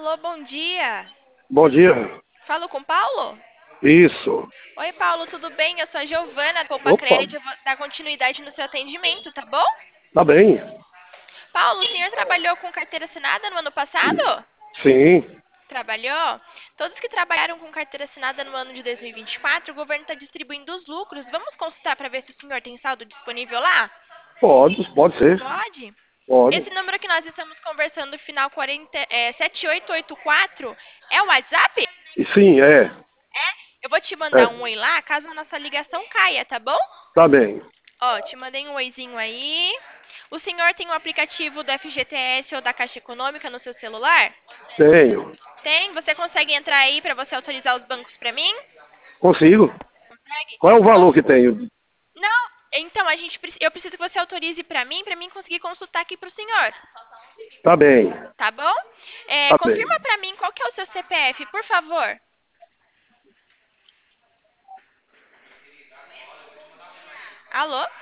Alô, bom dia. Bom dia. Falo com Paulo? Isso. Oi, Paulo, tudo bem? Eu sou a Giovana, Poupa Opa, Crédito, eu vou dar continuidade no seu atendimento, tá bom? tá bem? Paulo, o senhor trabalhou com carteira assinada no ano passado? Sim, Trabalhou? Todos que trabalharam com carteira assinada no ano de 2024, o governo está distribuindo os lucros. Vamos consultar para ver se o senhor tem saldo disponível lá? pode ser. Pode. Pode. Esse número que nós estamos conversando, final 7884, é o WhatsApp? E sim, Eu vou te mandar um é. oi lá, caso a nossa ligação caia, tá bom? Tá bem. Ó, te mandei um oizinho aí. O senhor tem o aplicativo do FGTS ou da Caixa Econômica no seu celular? Tenho. Tem? Você consegue entrar aí para você autorizar os bancos para mim? Consigo. Consegue? Qual é o Então, valor que tenho? não. Então, eu preciso que você autorize para mim conseguir consultar aqui pro senhor, Tá bem. tá bom? Tá Confirma bem. para mim qual que é o seu CPF, por favor. Alô?